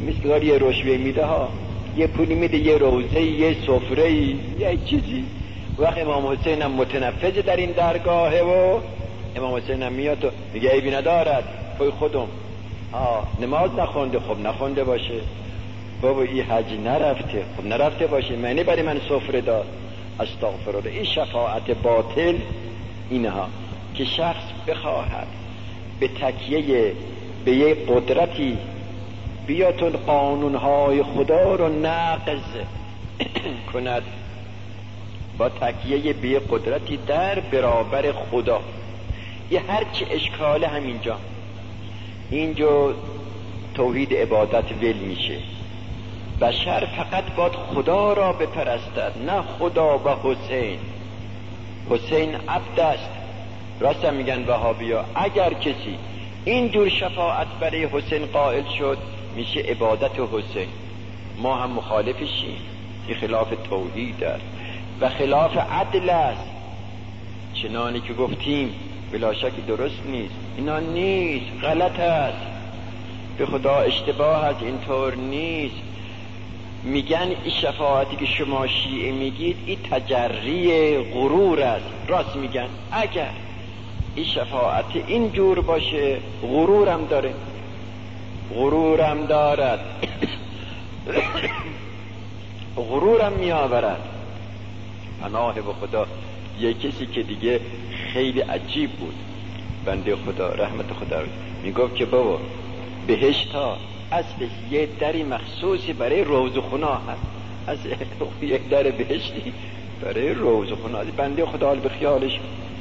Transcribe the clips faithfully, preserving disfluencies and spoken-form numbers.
مثل یه رشوه میده ها، یه پولی میده، یه روزه، یه سفره، یه چیزی. وقت امام حسین هم متنفذ در این درگاهه و امام حسین هم میاد و میگه عیبی ندارد توی خودم آه نماز نخونده، خب نخونده باشه بابا، این حج نرفته، خب نرفته باشه، معنی برای من سفره داد. استغفرالله. این شفاعت باطل اینها که شخص بخواهد به تکیه به یک قدرتی بیاتون قانونهای خدا رو نقض کند، با تکیه به یک قدرتی در برابر خدا. یه هرچی اشکاله همینجا، اینجا توحید عبادت ول میشه. بشر فقط باید خدا را بپرستد، نه خدا و حسین. حسین عبد است. راست میگن وهابیا، اگر کسی اینجور شفاعت برای حسین قائل شد میشه عبادت حسین. ما هم مخالفشیم، این خلاف توحید است و خلاف عدل است. چنانی که گفتیم بلا شک درست نیست، اینا نیست، غلط است، به خدا اشتباه است، اینطور نیست. میگن این شفاعتی که شما شیعه میگید این تجری غرور است. راست میگن، اگر این شفاعت اینجور باشه غرورم داره، غرورم دارد غرورم میآورد. پناه به خدا. یک کسی که دیگه خیلی عجیب بود، بنده خدا رحمت خدا، میگفت که بابا بهشتا اصلش یه دری مخصوصی برای روزخونا هست، از یک در بهشتی برای روزخونا. بنده خدا حال به خیالش.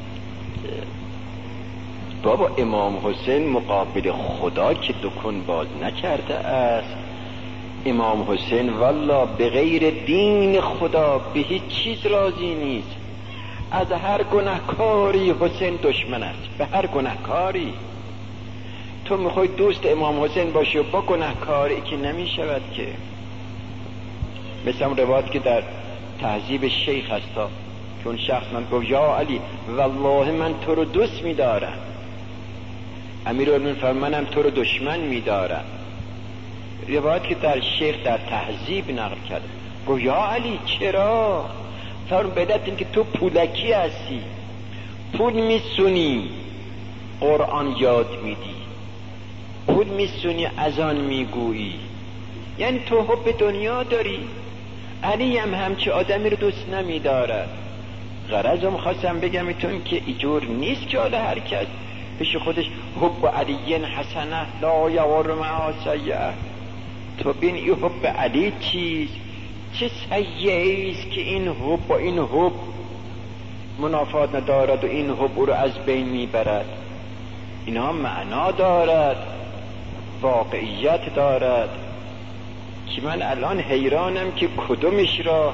بابا امام حسین مقابل خدا که دکون باز نکرده است. امام حسین والله به غیر دین خدا به هیچ چیز راضی نیست. از هر گناهکاری حسین دشمن است، به هر گناهکاری. تو میخوای دوست امام حسین باشی و با گناهکاری که نمیشود که. مثل هم روایت که در تهذیب شیخ هستا که اون شخص من گفت یا علی والله من تو رو دوست میدارم. امیرالمومنین فرمود منم تو رو دشمن میدارم. روایت که در شیخ در تهذیب نقل کرد گفت یا علی چرا؟ فرمود بدت این که تو پولکی هستی، پول میسونی قرآن یاد میدی، پول میسونی اذان میگویی، یعنی تو حب دنیا داری. علی هم همچه آدمی رو دوست نمیدارد. غرضم خواستم بگم ایتون که ایجور نیست که حالا هر کس پیش خودش حب علی حسنه لا یور معها سیئه. تو بین این حب علی چیست؟ چه سیئه است که این حب و این حب منافات ندارد و این حب او رو از بین میبرد. اینها معنا دارد، واقعیت دارد که من الان حیرانم که کدومش را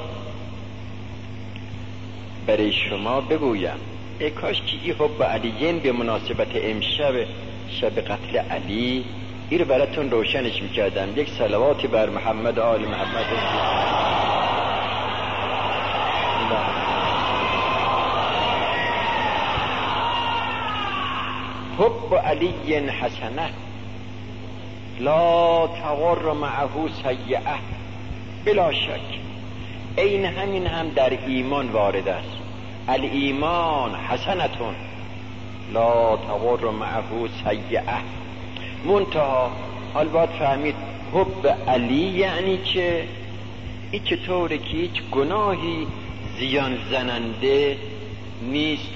برای شما بگویم. ای کاش که این حب علیین به مناسبت امشب شب قتل علی این رو براتون روشنش میکردم. یک صلواتی بر محمد آل محمد. حب علی حسنه لا تغر معه سیئه. بلا شک این همین هم در ایمان وارد است. الایمان حسنتون لا تغر معه سیئه. منتها حال باید فهمید حب علی یعنی چه؟ این چطوره که هیچ گناهی زیان زننده نیست.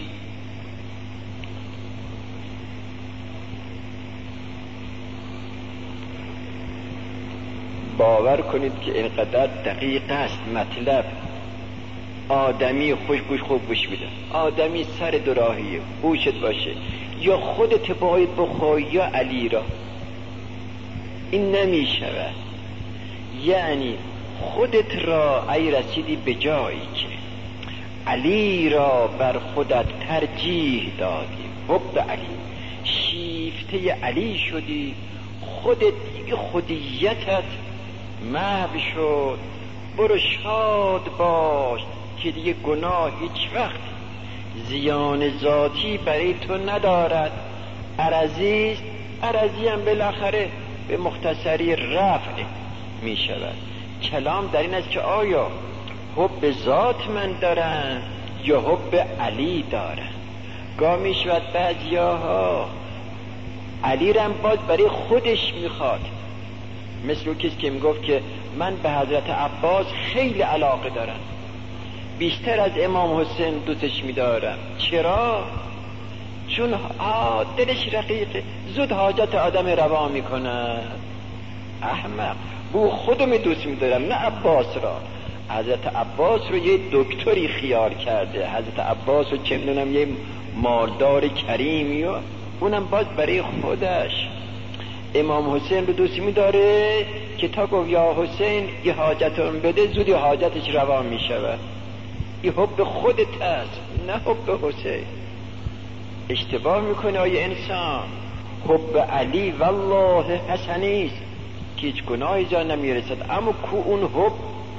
باور کنید که اینقدر دقیق است مطلب. آدمی خوشگوش خوب گوش میده، آدمی سر دراهیه گوشت باشه، یا خودت باید بخوای یا علی را. این نمی شود. یعنی خودت را ای رسیدی به جایی که علی را بر خودت ترجیح دادی، حب علی، شیفته علی شدی، خودت دیگه خودیتت محو شد. برو شاد باش که دیگه گناه هیچ وقت زیان ذاتی برای تو ندارد. عرضیست، عرضی هم بالاخره به مختصری رفعه. می شود. کلام در این است که آیا حب ذات من دارن یا حب علی دارن. گاه می شود بعضیاها علی رم باز برای خودش میخواد، مثل اون کسی که میگفت که من به حضرت عباس خیلی علاقه دارم، بیشتر از امام حسین دوستش میدارم. چرا؟ چون دلش رقیقه، زود حاجت آدم روا میکنه. احمق، بو خودم دوست میدارم نه عباس را. حضرت عباس رو یه دکتری خیال کرده، حضرت عباس رو چه میدونم یه مالدار کریمی و اونم باز برای خودش. امام حسین رو دوست میداره که تا گفت یا حسین یه حاجتون بده زودی حاجتش روا میشود. این حب خودت است نه حب حسین. اشتباه میکنه آیه انسان. حب علی والله حسنیست که هیچ گناهی جا نمیرسد، اما کو اون حب؟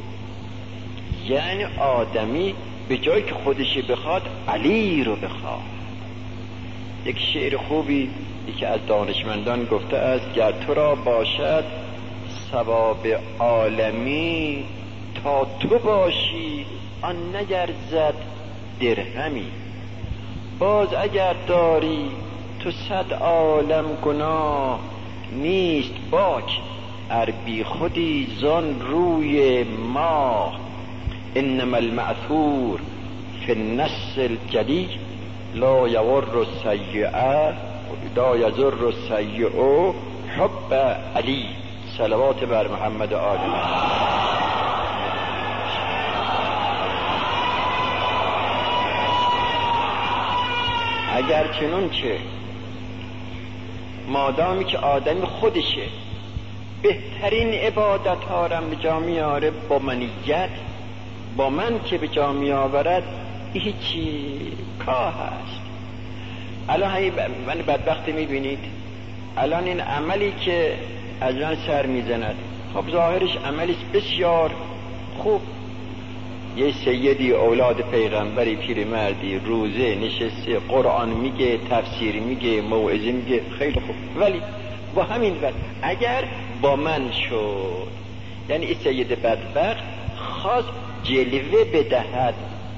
یعنی آدمی به جایی که خودشی بخواد علی رو بخواد. یک شعر خوبی یکی از دانشمندان گفته است گر تو را باشد ثواب عالمی تا تو باشی آن نگرزد درهمی. باز اگر داری تو صد عالم گناه نیست باک ار بی خودی زان روی ماه. انما المعثور فی النص الجلی لا یضر السیئه لا یضر السیئه حب علی. صلوات بر محمد و آل محمد. اگر چنون چه مادامی که آدم خودشه بهترین عبادت ها را به جا میاره با منیت، با من که به جا میآورد هیچی کاه هست. الان همین من بدبخت میبینید الان این عملی که از من سر میزند، خب ظاهرش عملیش بسیار خوب. یه سیدی اولاد پیغمبری پیرمردی روزه نشسته قرآن میگه، تفسیر میگه، موعظه میگه، خیلی خوب. ولی با همین وقت اگر با من شد، یعنی این سید بدبخت خواست جلوه بدهد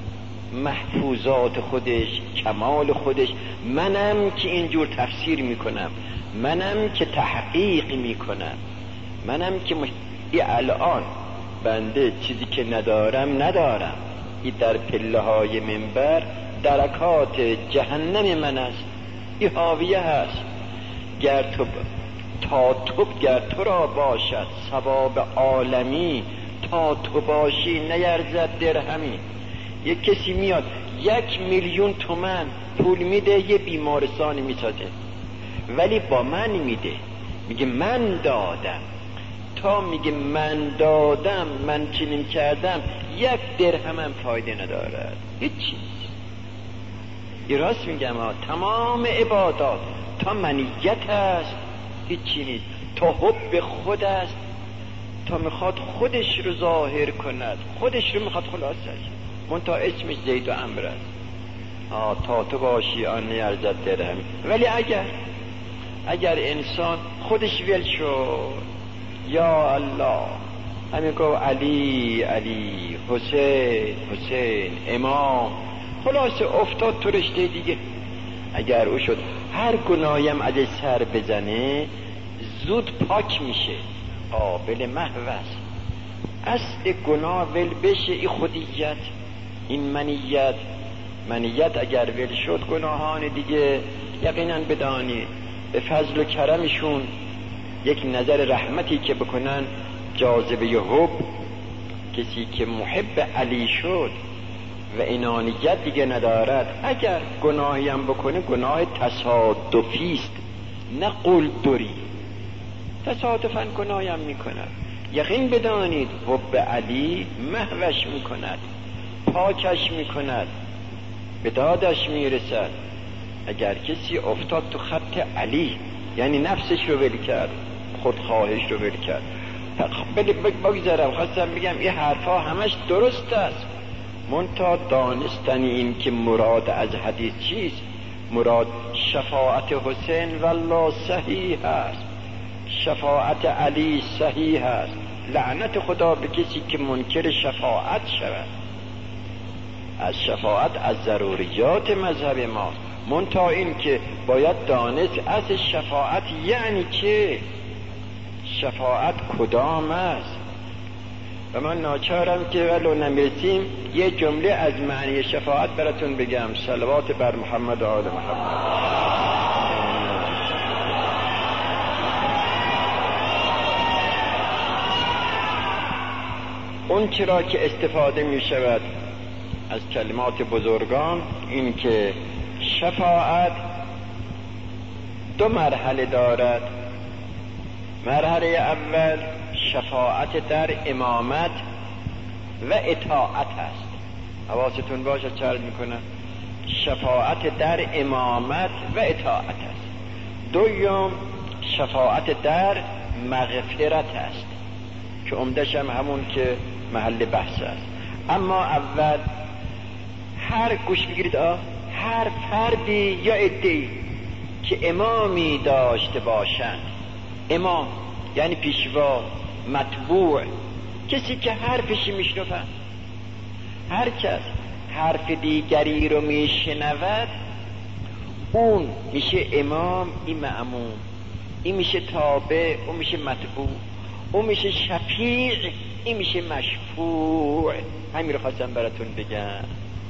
محفوظات خودش، کمال خودش، منم که اینجور تفسیر میکنم، منم که تحقیق میکنم، منم که مش... ای الان بنده چیزی که ندارم ندارم، این در پله های منبر درکات جهنم من است، این حاویه هست. گر تو تا تو گر تو را باشد ثواب عالمی تا تو باشی نیرزد درهمی. یک کسی میاد یک میلیون تومن پول میده یه بیمارستانی میسازه، ولی با من میده، میگه من دادم. تا میگه من دادم، من چنین کردم، یک درهم هم فایده ندارد، هیچی. این راست میگم ها. تمام عبادات تا منیت است هیچی نیست، تا حب خود است، تا میخواد خودش رو ظاهر کند، خودش رو میخواد خلاصش، منتها اسمش زید و عمرو است. آه تا تو باشی آن نیرزد درهم. ولی اگر اگر انسان خودش ول شد، یا الله همین گفت علی علی، حسین حسین، امام، خلاصه افتاد تو رشته دیگه. اگر او شد هر گناهیم ازش سر بزنه زود پاک میشه، قابل محو است. اصل گناه ول بشه این خودیت، این منیت. منیت اگر ول شد گناهان دیگه یقینا بدانید به فضل و کرمشون یک نظر رحمتی که بکنن جاذبه حب، کسی که محب علی شد و انانیت دیگه ندارد، اگر گناهی هم بکنه گناه تصادفی است نه قلدری، تصادفاً گناهی هم میکند. یقین بدانید حب علی محوش میکند، پاکش میکند، به دادش میرسد. اگر کسی افتاد تو خط علی، یعنی نفسش رو ول کرد، خودخواهش رو ول کرد. بلی بگذارم خواستم بگم این حرفا همش درست است، منتها دانستنی این که مراد از حدیث چیست. مراد شفاعت حسین والله صحیح است، شفاعت علی صحیح است، لعنت خدا به کسی که منکر شفاعت شود. از شفاعت از ضروریات مذهب ما، منتها این که باید دانست از شفاعت یعنی چه، شفاعت کدام است. و من ناچارم که ولو نمیرسیم یه جمله از معنی شفاعت براتون بگم. صلوات بر محمد و آل محمد. اون چرا که استفاده می شود از کلمات بزرگان این که شفاعت دو مرحله دارد. مرحله اول شفاعت در امامت و اطاعت است. حواستون باشه چه عرض میکنم، شفاعت در امامت و اطاعت است. دوم شفاعت در مغفرت است که عمدش هم همون که محل بحث است. اما اول هر گوش بگیرید آه هر فردی یا عده‌ای که امامی داشته باشند، امام یعنی پیشوا، متبوع، کسی که حرفشی میشنفند، هر کس حرف دیگری رو میشنود اون میشه امام، این مأموم، این میشه تابع، اون میشه متبوع، اون میشه شفیع، این میشه مشفوع. همین رو خواستم براتون بگم.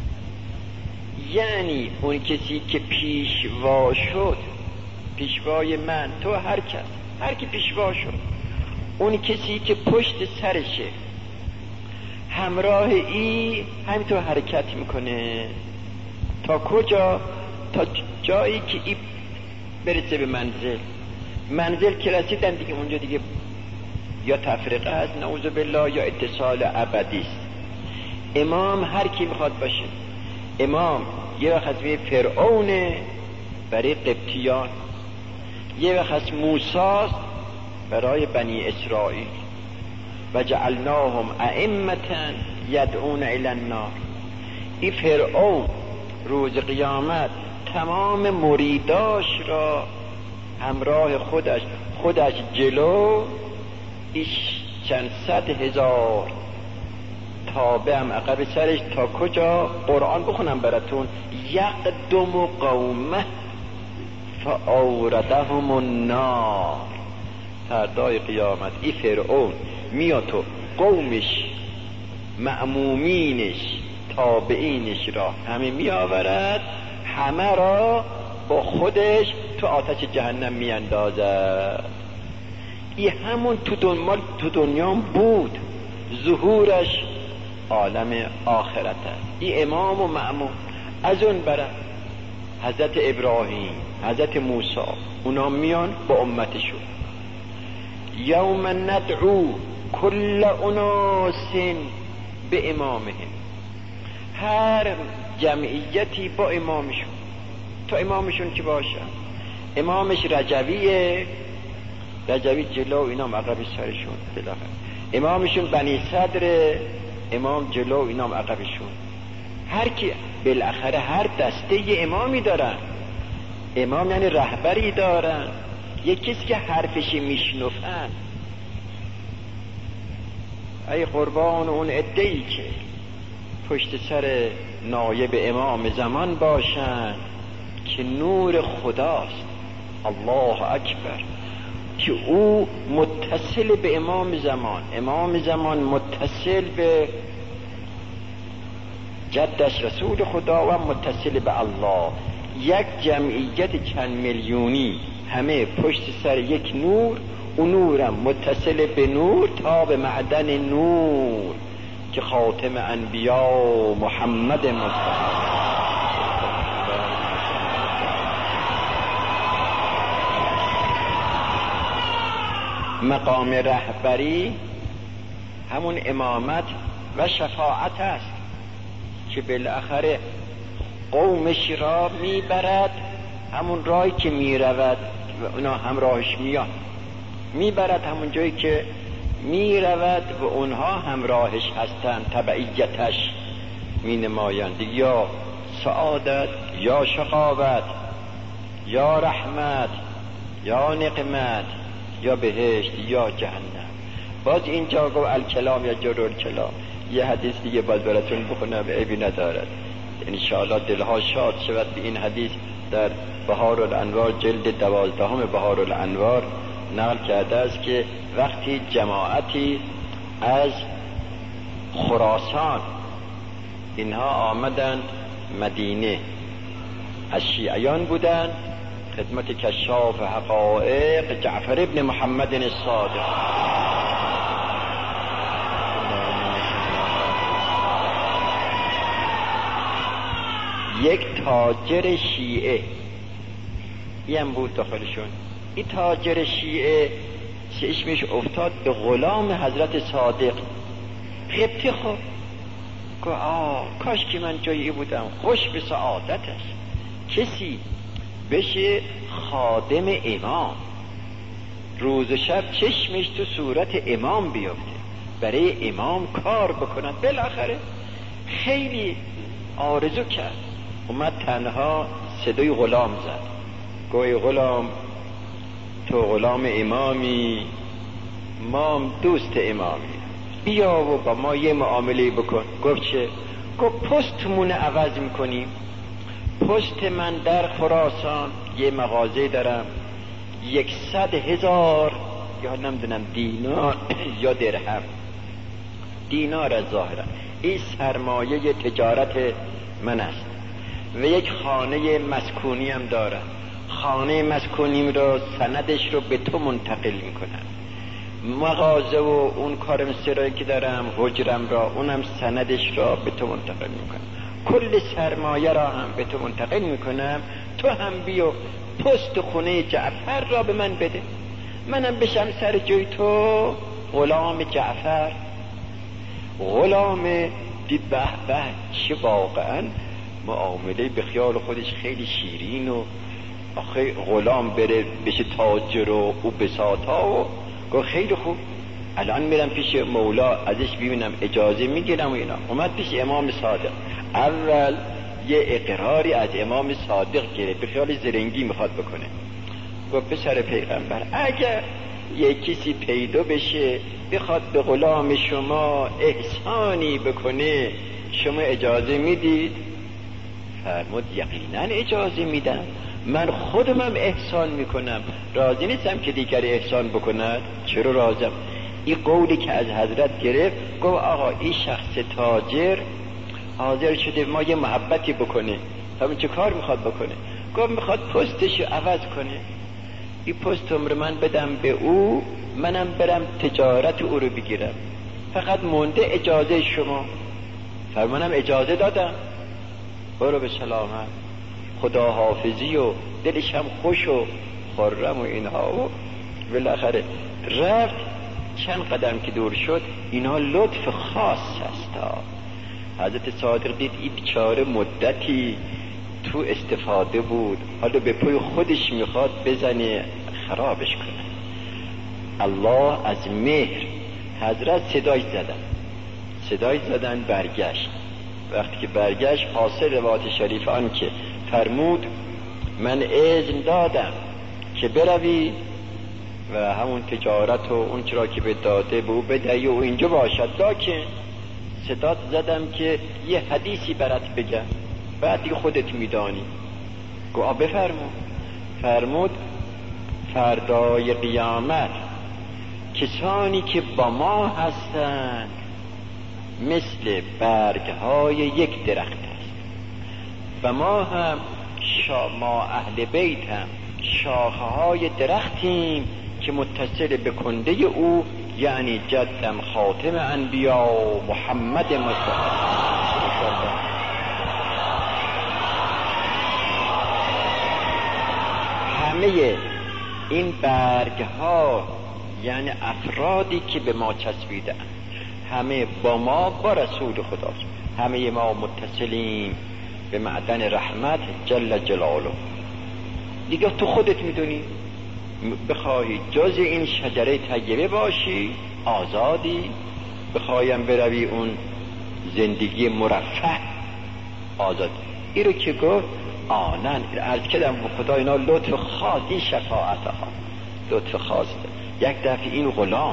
یعنی اون کسی که پیشوا شد، پیشوای من، تو، هر کس، هر کی پیشوا شد، اون کسی که پشت سرشه همراه ای همینطور حرکت میکنه تا کجا؟ تا جایی که ای برسه به منزل. منزل که رسیدن دیگه اونجا دیگه یا تفرقه هست نعوذ بالله یا اتصال ابدی است. امام هر کی میخواد باشه امام. یه وقت از فرعون برای قبطیان، یه وقت از موسی برای بنی اسرائیل. و جعلناهم ائمة یدعون الی النار. این فرعون روز قیامت تمام مریداش را همراه خودش خودش جلو، ایش چند صد هزار تابع هم عقب سرش. تا کجا؟ قرآن بخونم براتون. یقدم قومه فاوردهم النار. فردای قیامت این فرعون میاد تو قومش، مأمومینش، تابعینش را همه میآورد، همه را با خودش تو آتش جهنم میاندازد. این همون تو دنیا تو دنیا بود، ظهورش عالم آخرت است. این امام و مأموم. از اون برد حضرت ابراهیم، حضرت موسی، اونا میان با امتشون. یوم ندعو کل اناس به امامهم. هر جمعیتی با امامشون، تا امامشون که باشه. امامش رجویه، رجوی جلو، اینام عقب سرشون بالاخره. امامشون بنی صدر، امام جلو، اینام عقبشون. هر کی بالاخره هر دسته یه امامی دارن. امام یعنی رهبری دارن، یک کسی که حرفشی میشنفن. ای قربان اون عده‌ای که پشت سر نایب امام زمان باشن که نور خداست، الله اکبر، که او متصل به امام زمان، امام زمان متصل به جدش رسول خدا و متصل به الله. یک جمعیت چند میلیونی همه پشت سر یک نور، اون نورم متصل به نور تا به معدن نور که خاتم انبیا محمد مصطفی. مقام رهبری همون امامت و شفاعت است که بالاخره قومش را میبرد همون راهی که میرود و اونا همراهش میان، میبرد همون جایی که میرود و اونها همراهش هستند، تبعیتش مینمایند. یا سعادت یا شقاوت، یا رحمت یا نقمت، یا بهشت یا جهنم. باز اینجا گفت الکلام یا جرور کلام. یه حدیث دیگه باز براتون بخونم، عیبی ندارد، انشاءالله دلها شاد شود به این حدیث. در بهار الانوار جلد دوازدهم بهار الانوار نقل کرده است که وقتی جماعتی از خراسان اینها آمدند مدینه، از شیعیان بودند، خدمت کشاف حقائق جعفر ابن محمد الصادق. یک تاجر شیعه یم بود داخلشون. این تاجر شیعه چشمش افتاد به غلام حضرت صادق، غبطه خود که آه کاش که من جایی بودم، خوش به سعادت است کسی بشه خادم امام، روز و شب چشمش تو صورت امام بیفته، برای امام کار بکند. بالاخره خیلی آرزو کرد، اومد تنها صدای غلام زد، گوی غلام تو غلام امامی، ما دوست امامی، بیا و با ما یه معامله بکن. گفت چه؟ گفت پستمون عوض میکنیم. پست من در خراسان یه مغازه دارم، یکصد هزار یا نمیدونم دینار یا درهم، دینار از ظاهرا این سرمایه تجارت من است، و یک خانه مسکونی هم دارم، خانه مسکونیم رو سندش رو به تو منتقل میکنم، مغازه و اون کارم سرایی که دارم حجرم را اونم سندش را به تو منتقل میکنم، کل سرمایه را هم به تو منتقل میکنم، تو هم بیو پست خونه جعفر را به من بده، منم بشم سر جوی تو غلام جعفر. غلام دید به به چه واقعا معامله به خیال خودش خیلی شیرین، و آخه غلام بره بشه تاجر و او بساطا، و گفت خیلی خوب الان میرم پیش مولا ازش ببینم اجازه میگیرم و اینا. اومد پیش امام صادق، اول یه اقراری از امام صادق گرفت، به خیال زرنگی میخواد بکنه. گفت پسر پیغمبر اگر یه کسی پیدا بشه بخواد به غلام شما احسانی بکنه شما اجازه میدید؟ فرمود یقینا اجازه میدم، من خودمم احسان میکنم، راضی نیستم که دیگری احسان بکند. چرا راضیم؟ این قولی که از حضرت گرفت، گفت آقا این شخص تاجر حاضر شده ما یه محبتی بکنه، همین چه کار میخواد بکنه؟ گفت میخواد پستش رو عوض کنه، این پست رو من بدم به او، منم برم تجارت او رو بگیرم، فقط مونده اجازه شما. فرمانم اجازه دادم، برو به سلامت، خدا حافظی، و دلش هم خوش و خرم و اینها. و بالاخره رفت، چند قدم که دور شد اینها لطف خاص است. حضرت صادق دید این بیچاره مدتی تو استفاده بود، حالا به پای خودش میخواد بزنه خرابش کنه. الله از مهر حضرت صدای زدن صدای زدن برگشت. وقتی که برگشت حاصل روایت شریف آن که فرمود من اذن دادم که بروی و همون تجارت و اون چرا که به داده به او بدهی و اینجا باشد، لکن صدات زدم که یه حدیثی برات بگم بعد دیگه خودت میدانی. گفت بفرمود. فرمود فردای قیامت کسانی که با ما هستند مثل برگهای یک درخت است و ما هم شا ما اهل بیت هم شاخه های درختیم که متصل به کنده او، یعنی جدم خاتم انبیا محمد مصطفی. همه این برگ ها یعنی افرادی که به ما چسبیدن، همه با ما با رسول خداست، همه ما متصلیم به معدن رحمت جل جلاله. دیگه تو خودت میدونی، بخواهی جز این شجره طیبه باشی آزادی، بخوایم بروی اون زندگی مرفه آزاد. این رو که گفت آنن عرض کردم به خدا اینا لطف خاص، این شفاعت ها لطف خاص. یک دفعه این غلام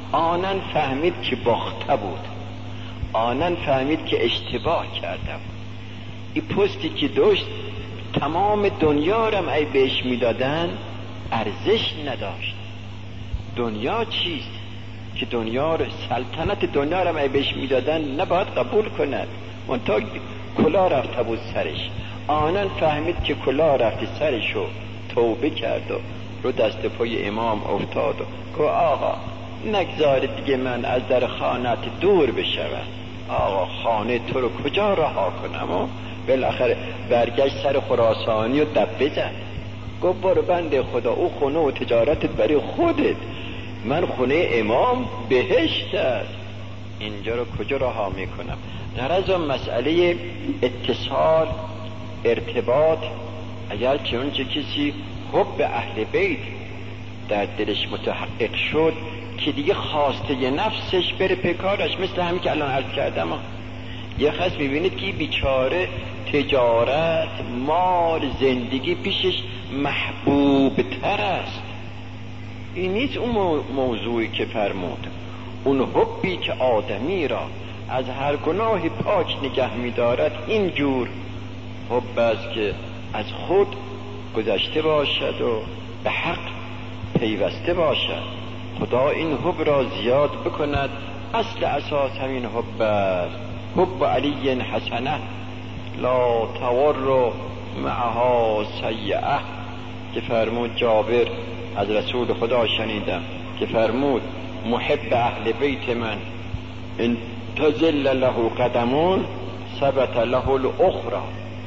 آنن فهمید که باخته بود، آنن فهمید که اشتباه کردم. این پستی که داشت تمام دنیا رم ای بهش میدادن ارزش نداشت. دنیا چیست که دنیا رو، سلطنت دنیا رم ای بهش میدادن نباید قبول کند، منتها کلاه رفته بود سرش. آنن فهمید که کلاه رفتی سرش و توبه کرد و رو دست پای امام افتاد و گفت آقا نگذار دیگه من از در خانت دور بشوم. آقا خانه تو رو کجا رها کنم؟ و بالاخره برگشت سر خراسانی و دبه زد. گفت برو بنده خدا، او خونه و تجارتت برای خودت، من خونه امام بهشت است، اینجا رو کجا رها میکنم؟ در از اون مسئله اتصال ارتباط، اگر که اونچه کسی حب اهل بیت در دلش متحقق شد که دیگه خواسته نفسش بره پکارش، مثل همین که الان عرض کردم. یه خاص میبینید که بیچاره تجارت، مال، زندگی پیشش محبوب تر است. این نیست اون موضوعی که فرمود، اون حبی که آدمی را از هر گناه پاک نگه می‌دارد، اینجور حب است که از خود گذشته باشد و به حق پیوسته باشد. خدا این حب را زیاد بکند. اصل اساس همین حب است. حب علی حسنه لا تور معها سیئه، که فرمود جابر از رسول خدا شنیدم که فرمود محب اهل بیت من ان تزل له قدمون ثبت له الاخرى،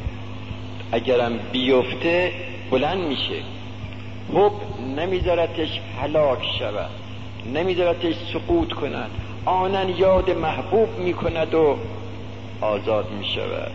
اگرم بیفته بلند میشه. حب نمیذارتش هلاک شود، نمیذارتش سقوط کند، آنن یاد محبوب میکند و آزاد میشود.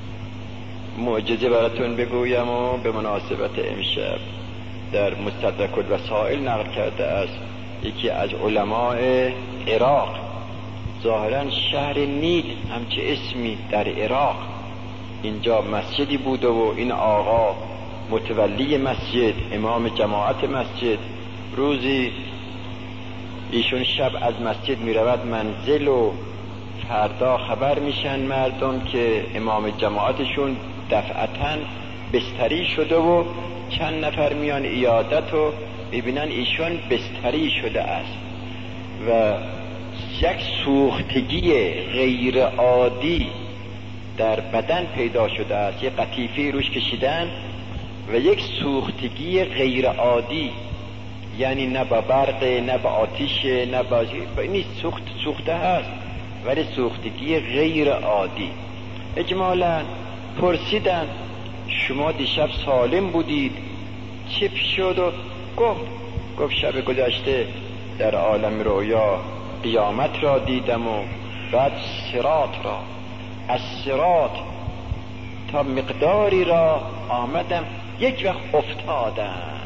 معجزه براتون بگویم و به مناسبت امشب در مستدرک الوسائل نقل کرده است یکی از علماء عراق، ظاهرا شهر نیل همچه اسمی در عراق، اینجا مسجدی بود و این آقا متولی مسجد، امام جماعت مسجد، روزی ایشون شب از مسجد می رود منزل و فردا خبر میشن مردم که امام جماعتشون دفعتاً بستری شده و چند نفر میان عیادت و ببینن ایشون بستری شده است و یک سوختگی غیر عادی در بدن پیدا شده است. یک قطیفه روش کشیدن و یک سوختگی غیر عادی، یعنی نه با برق نه با آتیش نه با نیست، سوخت سوخته هست ولی سوختگی غیر عادی. اجمالا پرسیدن شما دیشب سالم بودید چه پیش شد؟ و گفت گفت شب گذشته در عالم رویا قیامت را دیدم و بعد صراط را، از صراط تا مقداری را آمدم، یک وقت افتادم.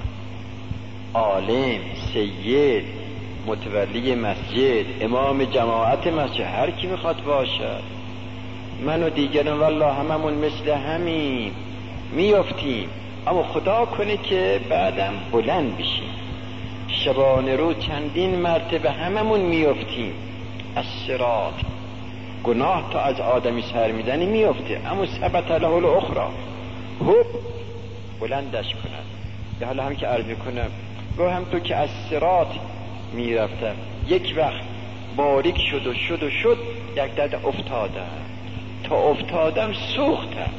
عالم، سید، متولی مسجد، امام جماعت مسجد، هر کی میخواد باشد، من و دیگران والله هممون مثل همین میافتیم، اما خدا کنه که بعدم بلند بشیم. شبانه رو چندین مرتبه هممون میافتیم از صراط، گناه تا از آدمی سر میزنی میافته، اما ثبت له الاخرى، حب بلندش کند. به حالا هم که عرض میکنم گوه هم تو که از صراط میرفتم یک وقت باریک شد و شد و شد، یک دد افتادم، تا افتادم سوختم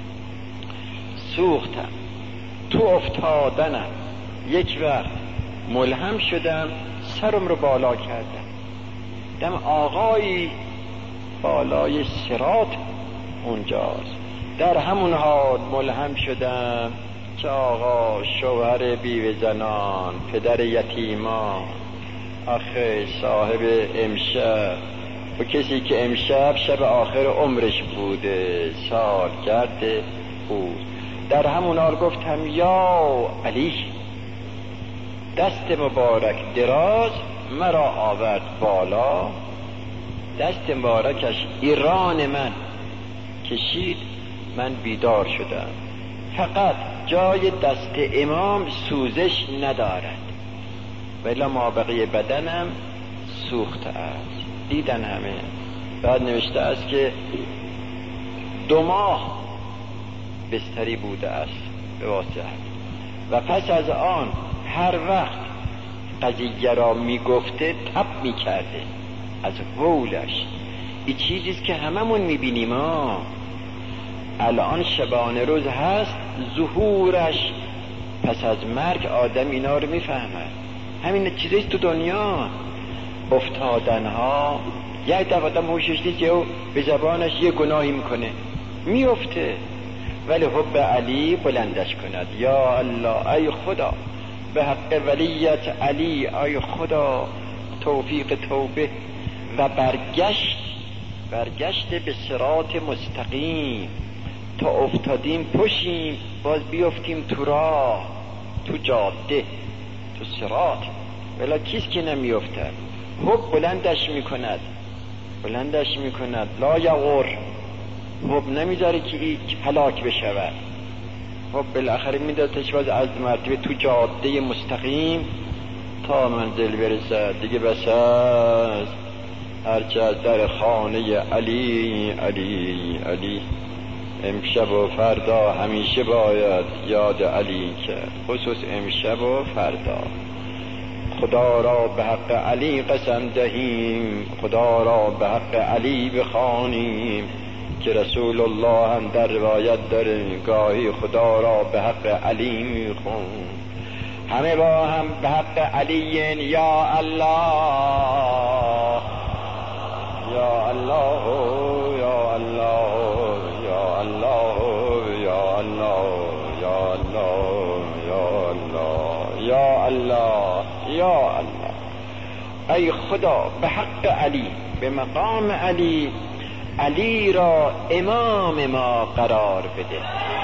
سوختم تو افتادنم یک وقت ملهم شدم، سرم رو بالا کردم، دم آقایی بالای صراط اونجاست، در همون حال ملهم شدم که آقا شوهر بیوه زنان، پدر یتیمان، آخه صاحب امشب و کسی که امشب شب آخر عمرش بوده، سال کرده بود، در همون حال گفتم یا علی، دست مبارک دراز مرا آورد بالا، دست مبارکش ایران من کشید، من بیدار شدم. فقط جای دست امام سوزش ندارد ولی ما بقیه بدنم سوخته است. دیدن همه. بعد نوشته است که دو ماه بستری بوده است به واسطه و پس از آن هر وقت قضیه را میگفته تب میکرده از هولش. این چیزیست که هممون میبینیم. ها الان شبانه روز هست، ظهورش پس از مرگ آدم اینا رو میفهمد. همین چیزیست تو دنیا. افتادنها، یه دفعه آدم هوشش نیست و به زبانش یه گناهی میکنه میفته، ولی حب علی بلندش کند. یا الله ای خدا به حق ولیت علی، ای خدا توفیق توبه و برگشت برگشت به صراط مستقیم. تا افتادیم پشیم باز بیفتیم تو راه، تو جاده، تو صراط. ولی کیست که نمیفتد؟ حب بلندش میکند، بلندش میکند. لا یغر، حب نمیذاره که هلاک بشود. حب بالاخره میدادش باز از مرتبه تو جاده مستقیم تا منزل برسد. دیگه بس است هرچه از در خانه علی علی علی. امشب و فردا همیشه باید یاد علی کرد، خصوص امشب و فردا. خدا را به حق علی قسم دهیم، خدا را به حق علی بخوانیم، که رسول الله هم در روایت داره گاهی خدا را به حق علی میخون. همه با هم به حق علی یا الله یا الله یا الله یا الله یا الله یا الله یا الله یا الله یا الله. ای خدا به حق علی، به مقام علی، علی را امام ما قرار بده.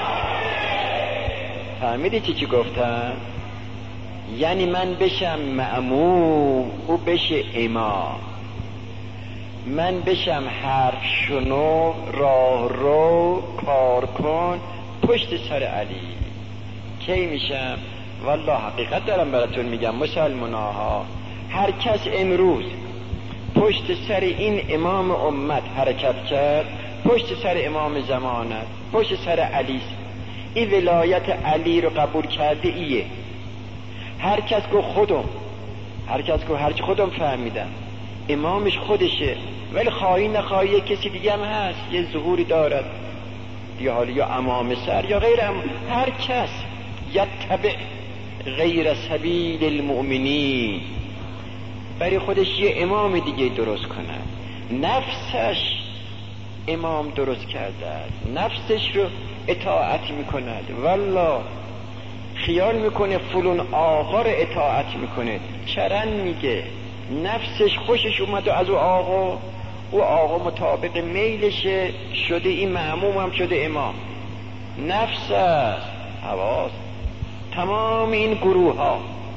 فهمیدی چی چی گفتم؟ یعنی من بشم مأموم، او بشه امام. من بشم حرف شنو، راه رو، کار کن پشت سر علی. کی میشم؟ والله حقیقت دارم براتون میگم مسلمان‌ها، هر کس امروز پشت سر این امام امت حرکت کرد، پشت سر امام زمانت، پشت سر علی، این ولایت علی رو قبول کرده. ایه هر کس که خودم هر کس که هرچی خودم فهمیدم امامش خودشه، ولی خواهی نخواهی کسی دیگه هم هست، یه ظهوری دارد یا حالا یا امام سر یا غیر ام... هر کس یتبع غیر سبیل المؤمنین، برای خودش یه امام دیگه درست کنه. نفسش امام درست کرده است، نفسش رو اطاعت میکند. والله خیال میکنه فلان آقا رو اطاعت میکنه، چرن میگه نفسش خوشش اومد و از او آقا او آقا مطابق میلشه شده، این معموم هم شده امام. نفس است، حواس. تمام این گروه ها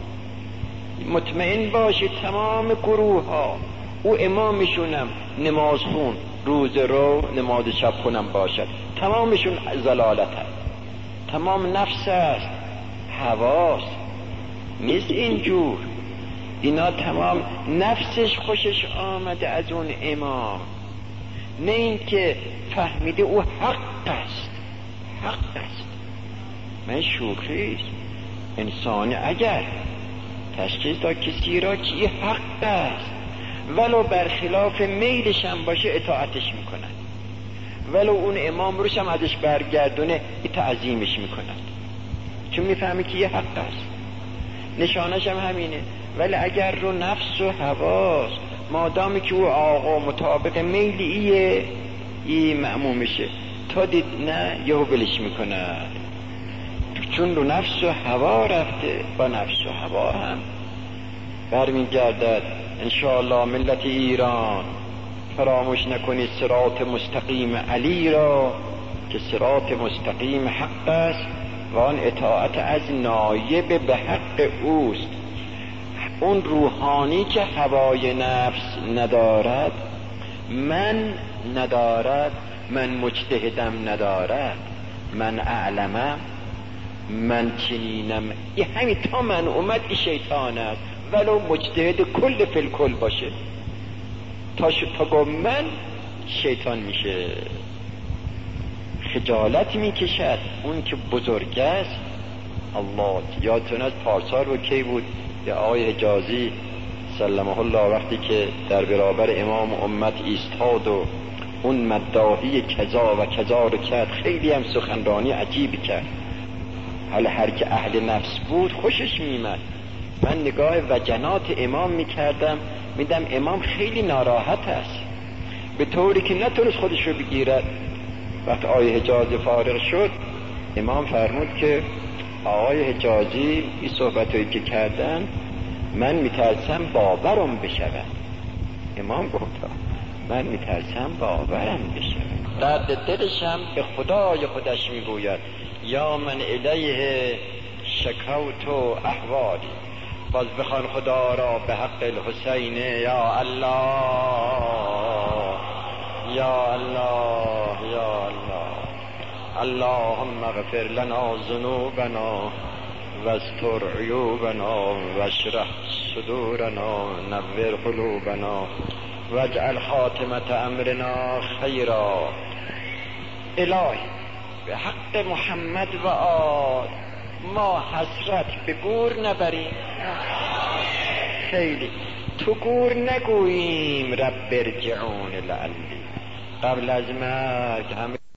مطمئن باشید، تمام گروه ها او امامشونم نماز خون، روز رو نماز شب خونم باشد، تمامشون ضلالت هست. تمام نفس است، حواس نیست اینجور. اینا تمام نفسش خوشش آمده از اون امام، نه این که فهمیده او حق است. حق است. من شوخیست انسان اگر تشخیص داد کسی را که حق است، ولو برخلاف میلش هم باشه اطاعتش میکنن، ولو اون امام روش هم ازش برگردونه تعظیمش میکنن، چون میفهمی که یه حق است، نشانش هم همینه. ولی اگر رو نفس و حواس مادامی که او آقا مطابق میل ایه ای معموم میشه، تا دید نه یهو بلش میکنه، چون رو نفس و هوا رفته. با نفس و هوا هم برمیگردد. انشاءالله ملت ایران فراموش نکنید صراط مستقیم علی را، که صراط مستقیم حق است و آن اطاعت از نایب به حق اوست. اون روحانی که هوای نفس ندارد، من ندارد، من مجتهدم ندارد، من اعلمم، من چنینم، این همین تا من اومد این شیطان است. ولو مجتهد کل فی الکل باشه، تا تا گفت من شیطان میشه. خجالت میکشد اون که بزرگ است. الله یادتون از پارسال و کی بود به آقای حجازی سلمه الله وقتی که در برابر امام امت ایستاد و اون مداحی کذا و کذا رو کرد، خیلی هم سخنرانی عجیبی کرد. حالا هر که اهل نفس بود خوشش میمد. من نگاه وجنات امام میکردم، میدم امام خیلی ناراحت است، به طوری که نتونست خودش رو بگیرد. وقت آقای حجازی فارغ شد، امام فرمود که آقای حجازی این صحبتایی که کردن من میترسم باورم بشود. امام گفت من میترسم باورم بشود. درد دلشم به خدای خودش میگوید یا من الیه شکوت و احوالی. باز بخوان خدا را به حق الحسین یا الله یا الله یا الله. اللهم اغفر لنا ذنوبنا واستر عیوبنا واشرح صدورنا نور قلوبنا واجعل خاتمة امرنا خیرا. الهی به حق محمد و آل ما حسرت به گور نبریم، خیلی تو گور نگوییم رب ارجعون لعلی. قبل از مرگ همه